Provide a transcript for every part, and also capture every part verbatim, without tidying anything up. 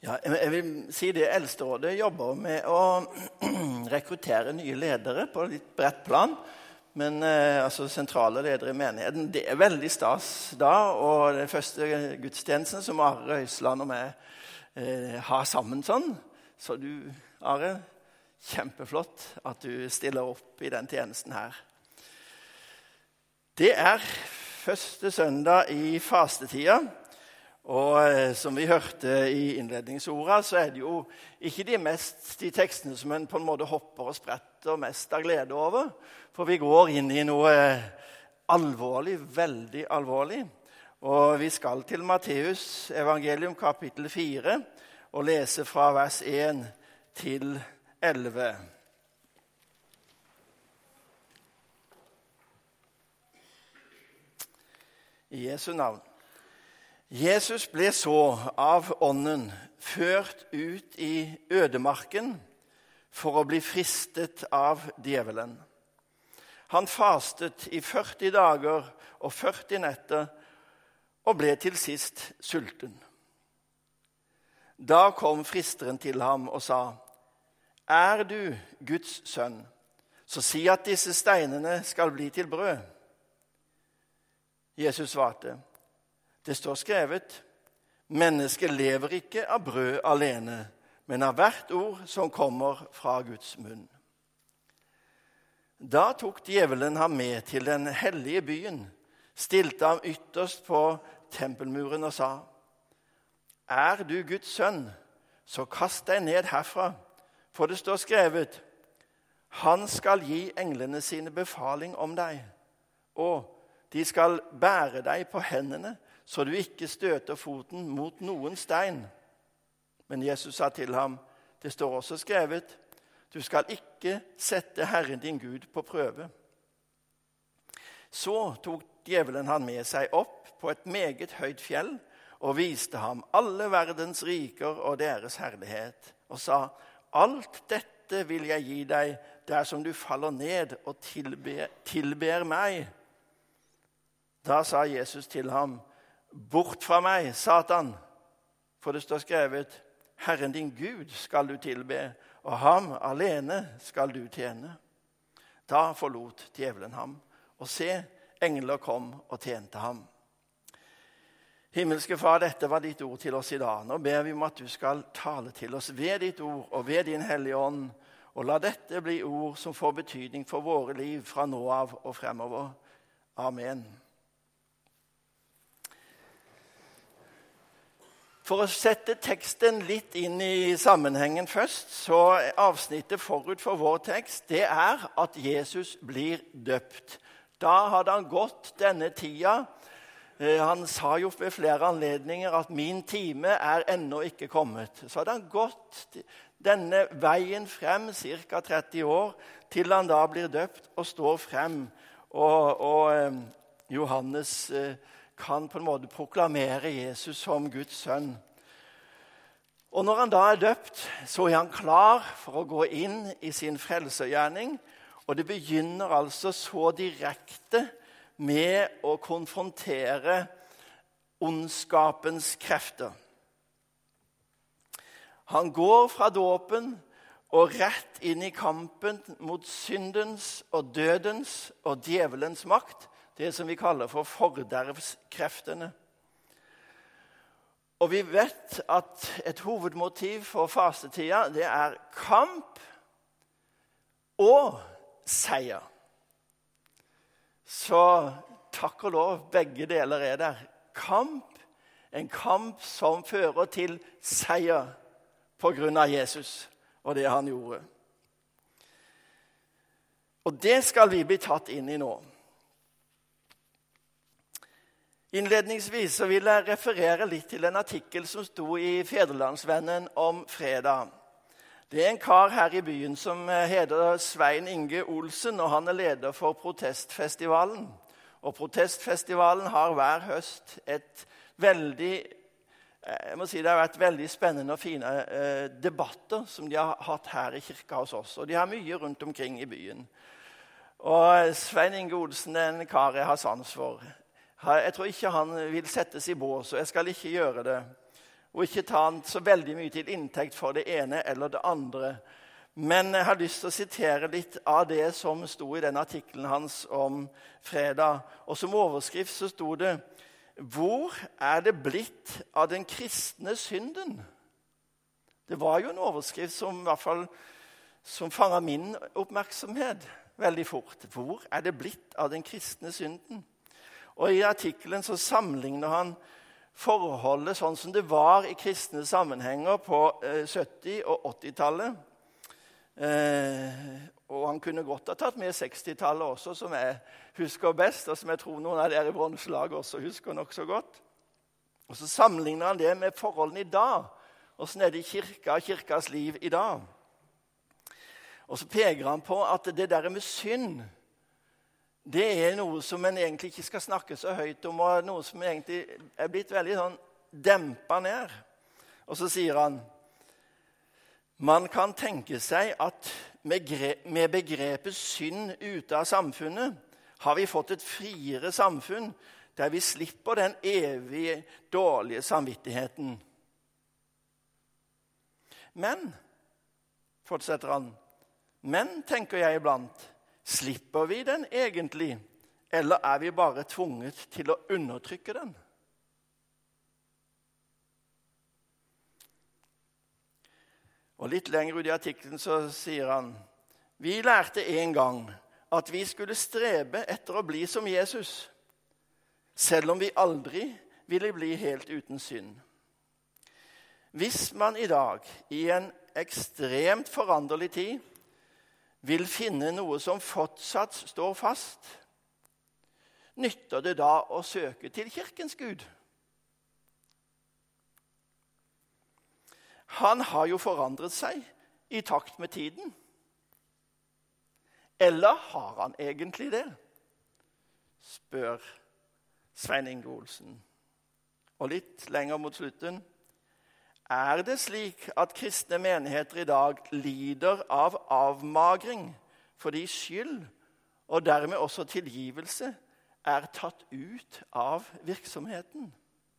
Ja, jeg vil si det Eldsterådet jobber med å rekruttere nye ledere på litt bredt plan, men eh, altså sentrale ledere i menigheten. Det er veldig stas da, og den første gudstjenesten som Are Røisland og meg eh, har sammen sånn. Så du, Are, kjempeflott at du stiller opp i den tjenesten her. Det er første søndag i fastetida. Og eh, som vi hørte i innledningsordet, så er det jo ikke de, mest, de tekstene som en på en måte hopper og spretter mest av glede over. For vi går inn i noe alvorlig, veldig alvorlig. Og vi skal til Matteus evangelium kapittel fire og lese fra vers én til elleve. I Jesu navn. Jesus ble så av ånden ført ut i ødemarken for å bli fristet av djevelen. Han fastet i førti dager og førti netter og ble til sist sulten. Da kom fristeren til ham og sa, «Er du Guds sønn, så si at disse steinene skal bli til brød.» Jesus svarte, «Det står skrevet, mennesket lever ikke av brød alene, men av hvert ord som kommer fra Guds munn.» Da tok djevelen ham med til den hellige byen, stilte ham ytterst på tempelmuren og sa, «Er du Guds sønn, så kast deg ned herfra, for det står skrevet, han skal gi englene sine befaling om deg, og de skal bære deg på hendene, så du ikke støter foten mot noen stein. Men Jesus sa til ham, det står også skrevet, du skal ikke sette Herren din Gud på prøve. Så tok djevelen han med seg opp på et meget høyt fjell, og viste ham alle verdens riker og deres herlighet, og sa, alt dette vil jeg gi deg, dersom du faller ned og tilber, tilber meg. Da sa Jesus til ham, bort fra meg, Satan, for det står skrevet, Herren din Gud skal du tilbe, og ham alene skal du tjene. Da forlot djevelen ham, og se, engler kom og tjente ham. Himmelske Far, dette var ditt ord til oss i dag. Nå ber vi om at du skal tale til oss ved ditt ord og ved din hellige ånd, og la dette bli ord som får betydning for våre liv fra nå av og fremover. Amen. For å sette teksten litt inn i sammenhengen først, så avsnittet forut for vår tekst, det er at Jesus blir døpt. Da hadde han gått denne tida. Han sa jo ved flere anledninger at min time er ennå ikke kommet. Så hadde han gått denne veien frem, cirka tretti år, til han da blir døpt og står frem. Og, og Johannes kan på en måte proklamere Jesus som Guds sønn. Og når han da er døpt, så er han klar for å gå inn i sin frelsergjerning, og det begynner altså så direkte med å konfrontere ondskapens krefter. Han går fra dåpen og rett inn i kampen mot syndens og dødens og djevelens makt, det som vi kaller for fordervskreftene. Og vi vet at et hovedmotiv for fastetida, det er kamp og seier. Så takk og lov, begge deler er der. Kamp, en kamp som fører til seier på grunn av Jesus og det han gjorde. Og det skal vi bli tatt inn i nå. Innledningsvis så vil jeg referere litt til en artikkel som sto i Fædrelandsvennen om fredag. Det er en kar her i byen som heter Svein Inge Olsen, og han er leder for Protestfestivalen. Og Protestfestivalen har hver høst et veldig, jeg må si det har vært veldig spennende og fine eh, debatter som de har hatt her i kirka hos oss. Og de har mye rundt omkring i byen. Og Svein Inge Olsen er en kar jeg har sans for. Jeg tror ikke han vil settes i bås, og jeg skal ikke gjøre det. og ikke ta den så veldig mye til inntekt for det ene eller det andre. Men jeg har lyst til å sitere litt av det som sto i den artikkelen hans om fredag. Og som overskrift så sto det: «Hvor er det blitt av den kristne synden?» Det var jo en overskrift som i hvert fall som fanget min oppmerksomhet veldig fort. Hvor er det blitt av den kristne synden? Og i artikkelen så sammenligner han forholdet sånn som det var i kristne sammenhenger på sytti- og åttitallet. Eh, og han kunne godt ha tatt med sekstitallet også, som jeg husker best, og som jeg tror noen av dere i bronselaget også husker nok så godt. Og så sammenligner han det med forholdene i dag, og sånn er det i kirka og kirkas liv i dag. Og så peker han på at det der med synd, det er noe som en egentlig ikke skal snakke så høyt om, og noe som egentlig er blitt veldig sånn dempet ned. Og så sier han: man kan tenke seg at med begrepet synd ute av samfunnet har vi fått et friere samfunn der vi slipper den evige dårlige samvittigheten. Men, fortsetter han, men, tenker jeg iblant, slipper vi den egentlig, eller er vi bare tvunget til å undertrykke den? Og litt lenger ut i artikkelen så sier han: vi lærte en gang at vi skulle strebe etter å bli som Jesus, selv om vi aldri ville bli helt uten synd. Hvis man i dag, i en ekstremt foranderlig tid, vil finne noe som fortsatt står fast, nytter det da å søke til kirkens Gud? Han har jo forandret seg i takt med tiden. Eller har han egentlig det? Spør Svein Inge Olsen. Og litt lenger mot slutten: er det slik at kristne menigheter i dag lider av avmagring fordi skyld og dermed også tilgivelse er tatt ut av virksomheten?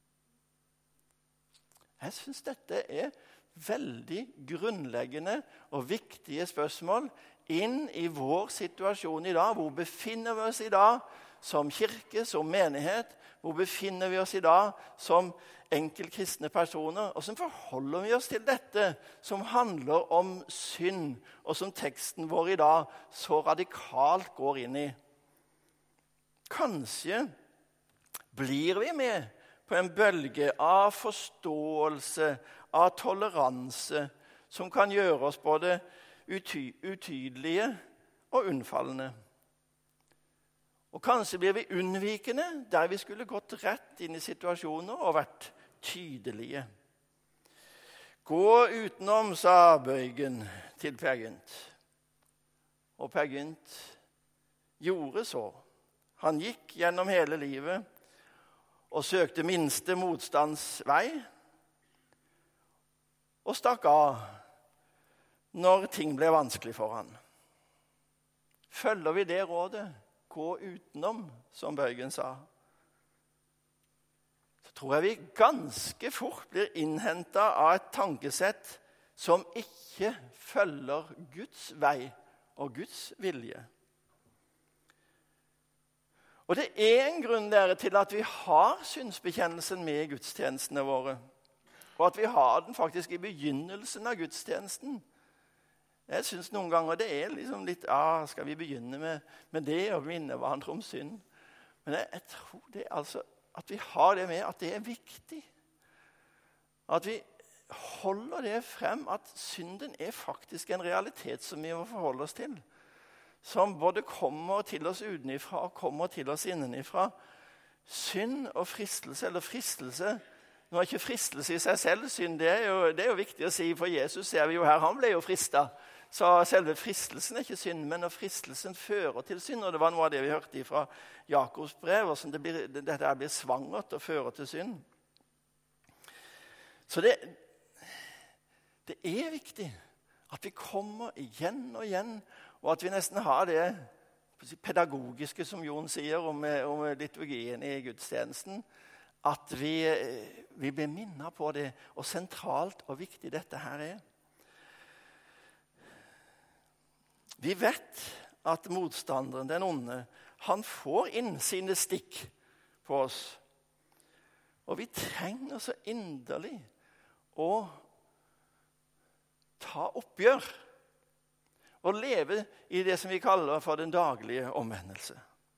Jeg synes dette er veldig grunnleggende og viktige spørsmål inn i vår situasjon i dag. Hvor befinner vi oss i dag som kirke, som menighet? Hvor befinner vi oss i dag som enkeltkristne personer? Og så forholder vi oss til dette som handler om synd, og som teksten vår i dag så radikalt går inn i. Kanskje blir vi med på en bølge av forståelse, av toleranse, som kan gjøre oss både uty- utydelige og unnfallende. Og kanskje blir vi unnvikende der vi skulle gått rett inn i situasjoner og vært tydelige. Gå utenom, sa Bøygen til Per Gynt. Og Per Gynt gjorde så. Han gikk gjennom hele livet og søkte minste motstands vei, og stakk av når ting ble vanskelig for han. Følger vi det rådet? Gå utenom, som Bøygen sa. Så tror jeg vi ganske fort blir innhentet av et tankesett som ikke følger Guds vei og Guds vilje. Og det er en grunn dere, til at vi har synsbekjennelsen med i gudstjenestene våre. Og at vi har den faktisk i begynnelsen av gudstjenesten. Jeg synes noen ganger det er liksom litt, ah, skal vi begynne med, med det og minne hverandre om synd? Men jeg, jeg tror det altså, at vi har det med, at det er viktig. At vi holder det frem, at synden er faktisk en realitet som vi må forholde oss til. Som både kommer til oss utenifra og kommer til oss innenifra. Synd og fristelse, eller fristelse. Nå er ikke fristelse i seg selv synd, det er, jo, det er jo viktig å si, for Jesus ser vi jo her, han ble jo fristet. Så selve fristelsen er ikke synd, men når fristelsen fører til synd, og det var noe av det vi hørte fra Jakobs brev, og sånn det blir, dette blir svangert og fører til synd. Så det, det er viktig at vi kommer igjen og igjen, og at vi nesten har det pedagogiske som Jon sier om, om liturgien i gudstjenesten, at vi, vi blir minnet på det, og sentralt og viktig dette her er. Vi vet at motstanderen, den onde, han får inn sine stikk på oss. Og vi trenger så inderlig å ta oppgjør og leve i det som vi kaller for den daglige omvendelse.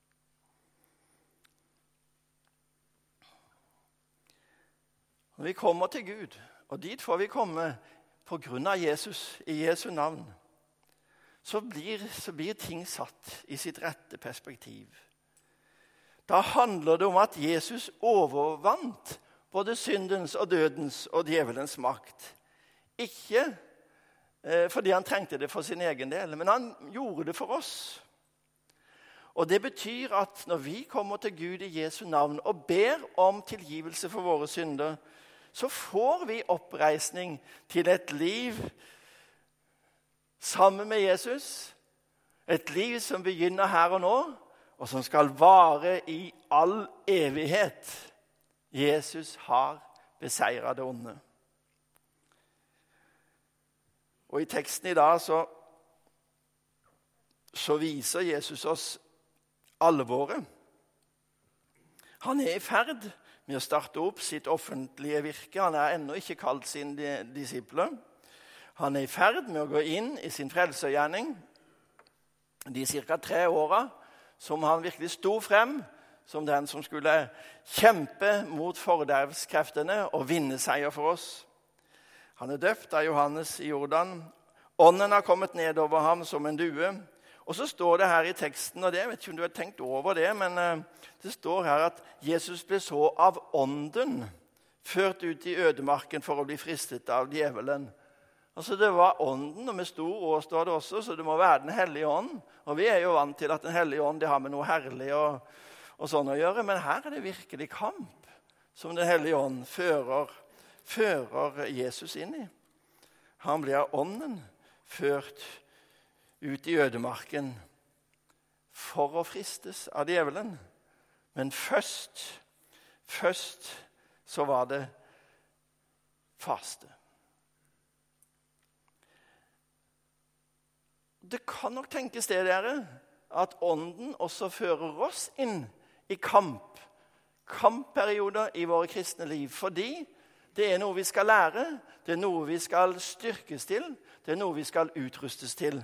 Når vi kommer til Gud, og dit får vi komme på grunn av Jesus, i Jesu navn, så blir, så blir ting satt i sitt rette perspektiv. Da handler det om at Jesus overvant både syndens og dødens og djevelens makt. Ikke eh, fordi han trengte det for sin egen del, men han gjorde det for oss. Og det betyr at når vi kommer til Gud i Jesu navn og ber om tilgivelse for våre synder, så får vi oppreisning til et liv sammen med Jesus. Et liv som begynner her og nå, og som skal vare i all evighet. Jesus har beseiret det onde. Og i teksten i dag så, så viser Jesus oss alvoret. Han er i ferd med å starte opp sitt offentlige virke. Han er ennå ikke kalt sine disipler. Han er i ferd med å gå inn i sin frelsergjerning. De cirka tre årene som han virkelig sto frem som den som skulle kjempe mot fordervskreftene og vinne seier for oss. Han er døpt av Johannes i Jordan. Ånden har kommet ned over ham som en due. Og så står det her i teksten, og det, jeg vet ikke om du har tenkt over det, men det står her at Jesus ble så av ånden ført ut i ødemarken for å bli fristet av djevelen. Altså det var ånden, og med stor å står det også, så det må være den hellige ånd. Og vi er jo vant til at den hellige ånd, det har med noe herlig og, og sånn å gjøre, men her er det virkelig kamp som den hellige ånd fører, fører Jesus inn i. Han blir av ånden ført ut i ødemarken for å fristes av djevelen. Men først, først så var det faste. Det kan nok tenkes det, dere, at ånden også fører oss inn i kamp. Kampperioder i våre kristne liv. Fordi det er noe vi skal lære, det er noe vi skal styrkes til, det er noe vi skal utrustes til.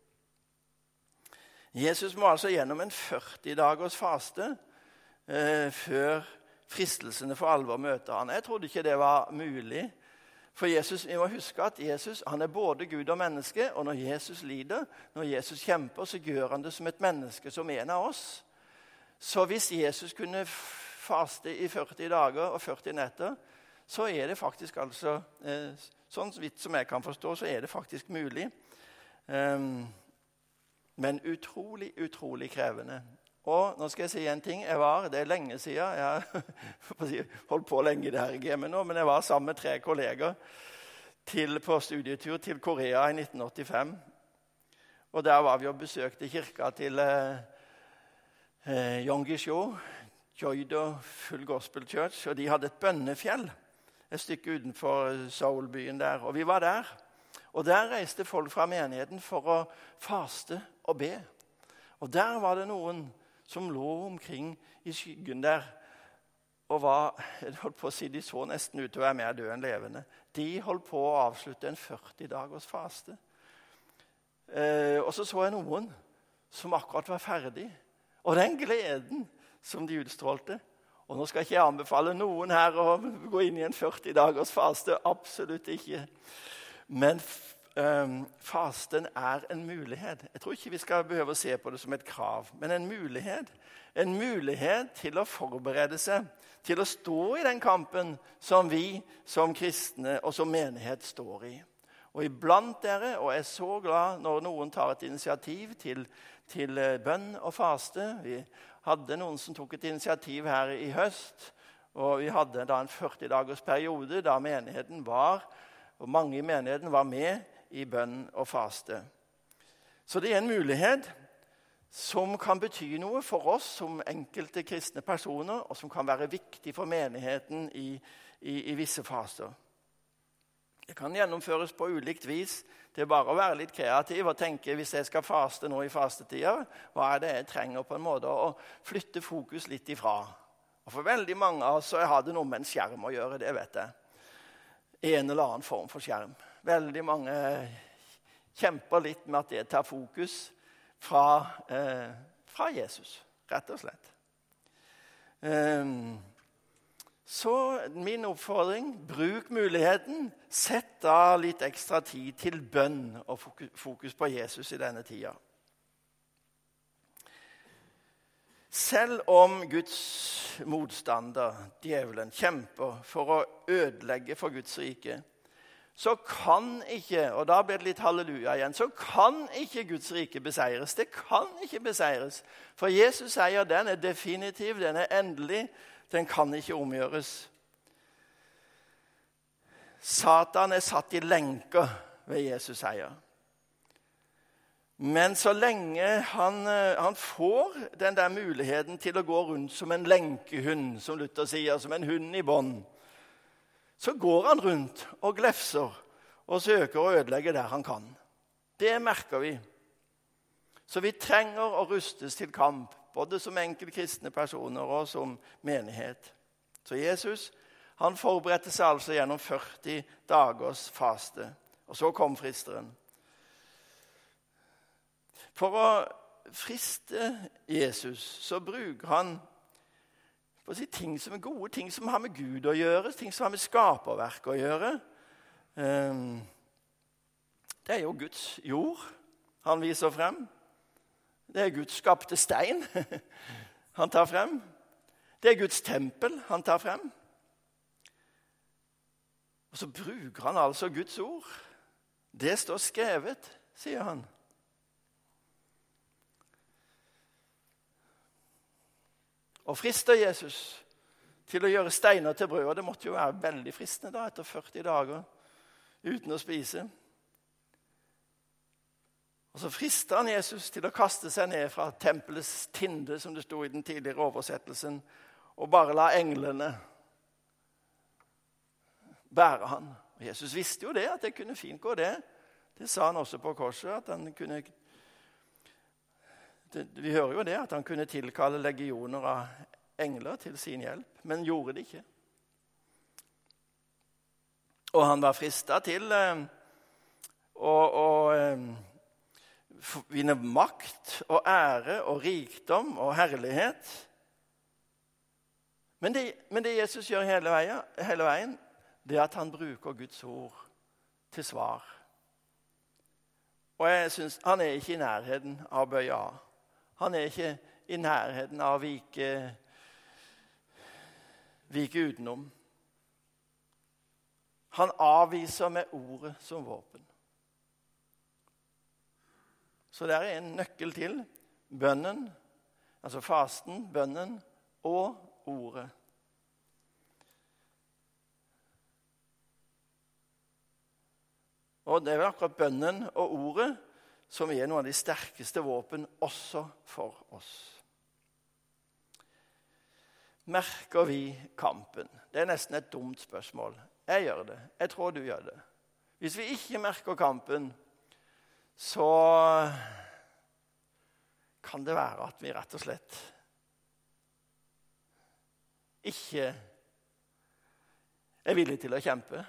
Jesus må altså gjennom en førti dagers faste eh, før fristelsene for alvor møter han. Jeg trodde ikke det var mulig. For Jesus, vi må huske at Jesus han er både Gud og menneske, og når Jesus lider, når Jesus kjemper, så gjør han det som et menneske, som en av oss. Så hvis Jesus kunne faste i førti dager og førti netter, så er det faktisk altså, eh, sånn vidt som jeg kan forstå, så er det faktisk mulig. Um, men utrolig, utrolig krevende. Og nå skal jeg si en ting. Jeg var, det er lenge siden, jeg har holdt på lenge i det her gamet nå, men jeg var sammen med tre kolleger til, på studietur til Korea i nitten åttifem. Og der var vi og besøkte kirka til eh, eh, Yonggi-sho, Joido Full Gospel Church, og de hadde et bønnefjell et stykke utenfor Seoul-byen der, og vi var der. Og der reiste folk fra menigheten for å faste og be. Og der var det noen som lå omkring i skyggen der, og var, jeg holdt på å si, de så nesten ut til å være mer død enn levende. De holdt på å avslutte en førti dagers faste. Eh, og så så jeg noen som akkurat var ferdig, og den gleden som de utstrålte. Og nå skal ikke jeg anbefale noen her å gå inn i en førti dagers faste, absolutt ikke. Men Um, fasten er en mulighet. Jeg tror ikke vi skal behøve å se på det som et krav, men en mulighet. En mulighet til å forberede seg, til å stå i den kampen som vi som kristne og som menighet står i. Og iblant dere, og jeg er så glad når noen tar et initiativ til, til bønn og faste. Vi hadde noen som tok et initiativ her i høst, og vi hadde da en førti dagers periode da menigheten var, og mange i menigheten var med i bønn og faste. Så det er en mulighet som kan bety noe for oss som enkelte kristne personer, og som kan være viktig for menigheten i, i, i visse faser. Det kan gjennomføres på ulikt vis. Det er bare å være litt kreativ og tenke, hvis jeg skal faste nå i fastetida, hva er det jeg trenger på en måte å flytte fokus litt ifra? Og for veldig mange av oss så har det noe med en skjerm å gjøre, det vet jeg. En eller annen form for skjerm. Veldig mange kjemper litt med at det tar fokus fra, eh, fra Jesus, rett og slett. Um, Så min oppfordring, bruk muligheten, sett da litt ekstra tid til bønn og fokus på Jesus i denne tida. Selv om Guds motstander, djevelen, kjemper for å ødelegge for Guds rike, så kan ikke, og da blir det litt halleluja igjen, så kan ikke Guds rike beseires. Det kan ikke beseires. For Jesus sier den er definitiv, den er endelig, den kan ikke omgjøres. Satan er satt i lenker ved Jesus seier. Men så lenge han, han får den der muligheten til å gå rundt som en lenkehund, som Luther sier, som en hund i bånd, så går han rundt og glefser og søker å ødelegge der han kan. Det merker vi. Så vi trenger å rustes til kamp, både som enkeltkristne personer og som menighet. Så Jesus, han forberedte seg altså gjennom førti dagers faste. Og så kom fristeren. For å friste Jesus, så bruker han på å si ting som er gode, ting som har med Gud å gjøre, ting som har med skaperverk å gjøre. Det er jo Guds jord han viser frem. Det er Guds skapte stein han tar frem. Det er Guds tempel han tar frem. Og så bruker han altså Guds ord. Det står skrevet, sier han. Og frister Jesus til å gjøre steiner til brød. Og det måtte jo være veldig fristende da, etter førti dager uten å spise. Og så frister han Jesus til å kaste seg ned fra tempelets tinde, som det stod i den tidligere oversettelsen, og bare la englene bære han. Og Jesus visste jo det, at det kunne fint gå det. Det sa han også på korset, at han kunne... Det, vi hører jo det, at han kunne tilkalle legioner av engler til sin hjelp, men gjorde det ikke. Og han var fristet til eh, å... å eh, vinne makt og ære og rikdom og herlighet. Men det, men det Jesus gjør hele veien, hele veien, det er at han bruker Guds ord til svar. Og jeg synes, han er ikke i nærheten av bøye av. Han er ikke i nærheten av å vike, vike utenom. Han avviser med ordet som våpen. Så det er en nøkkel til bønnen, altså fasten, bønnen og ordet. Og det er vel akkurat bønnen og ordet som er noen av de sterkeste våpen også for oss. Merker vi kampen? Det er nesten et dumt spørsmål. Jeg gjør det. Jeg tror du gjør det. Hvis vi ikke merker kampen, så kan det være at vi rett og slett ikke er villige til å kjempe.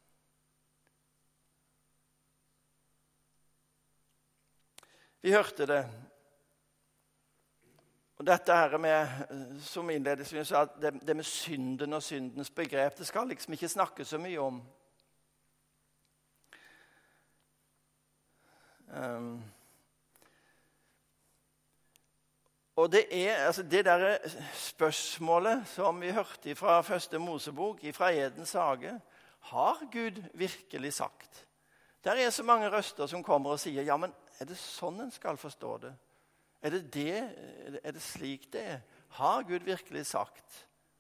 Vi hørte det. Og dette her med, som innledningsvis sa, det, det med synden og syndens begrep, det skal liksom ikke snakke så mye om. Um, og det er altså det der spørsmålet som vi hørte fra første Mosebok, fra Edens hage, har Gud virkelig sagt? Der er så mange røster som kommer og sier, ja, men er det sånn en skal forstå det? Er det det? Er det slik det er? Har Gud virkelig sagt?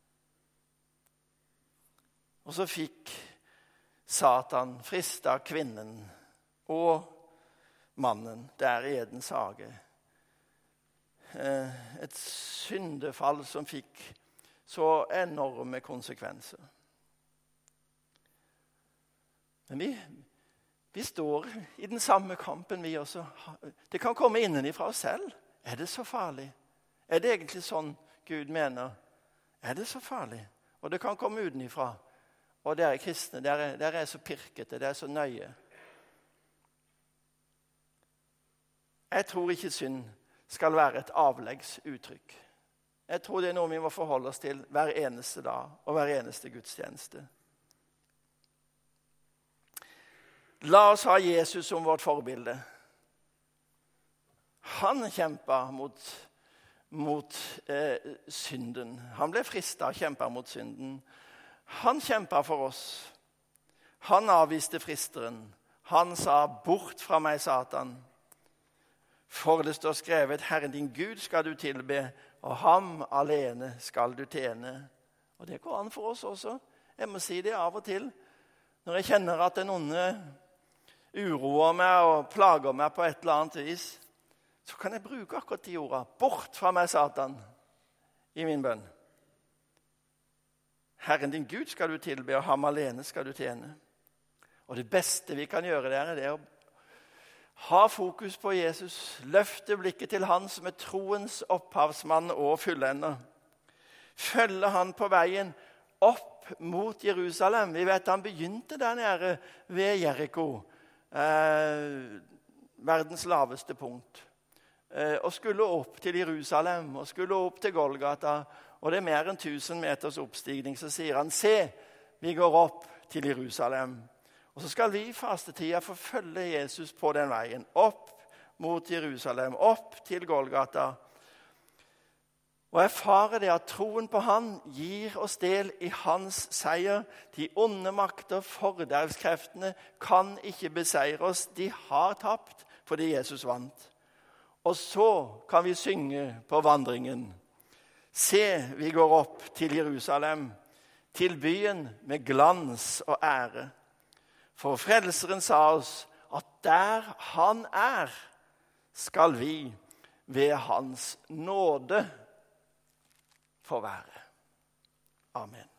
Og så fikk Satan fristet kvinnen og mannen der i Edens hage et syndefall som fikk så enorme konsekvenser. Men vi, vi står i den samme kampen vi også. Det kan komme innenfra oss selv. Er det så farlig? Er det egentlig sånn Gud mener? Er det så farlig? Og det kan komme utenfra. Og dere kristne, dere, dere er så pirkete, dere er så nøye. Jeg tror ikke synd skal være et avleggsuttrykk. Jeg tror det er noe vi må forholde oss til hver eneste dag og hver eneste gudstjeneste. La oss ha Jesus som vårt forbilde. Han kjempet mot, mot eh, synden. Han ble fristet og kjempet mot synden. Han kjempet for oss. Han avviste fristeren. Han sa, bort fra meg, Satan. For det står skrevet, Herren din Gud skal du tilbe, og ham alene skal du tjene. Og det går an for oss også. Jeg må si det av og til. Når jeg kjenner at den onde uroer meg og plager meg på et eller annet vis, så kan jeg bruke akkurat de ordene. Bort fra meg, Satan, i min bønn. Herren din Gud skal du tilbe, og ham alene skal du tjene. Og det beste vi kan gjøre der, er det å ha fokus på Jesus, løfte blikket til han som er troens opphavsmann og fullender. Følge han på veien opp mot Jerusalem. Vi vet han begynte der nede ved Jericho, eh, verdens laveste punkt. Eh, og skulle opp til Jerusalem, og skulle opp til Golgata, og det er mer enn tusen meters oppstigning. Så sier han, se, vi går opp til Jerusalem. Og så skal vi i fastetida få følge Jesus på den veien, opp mot Jerusalem, opp til Golgata. Og erfare det at troen på han gir oss del i hans seier. De onde makter, fordervskreftene, kan ikke beseire oss. De har tapt fordi Jesus vant. Og så kan vi synge på vandringen. Se, vi går opp til Jerusalem, til byen med glans og ære. For frelseren sa oss at der han er, skal vi ved hans nåde få være. Amen.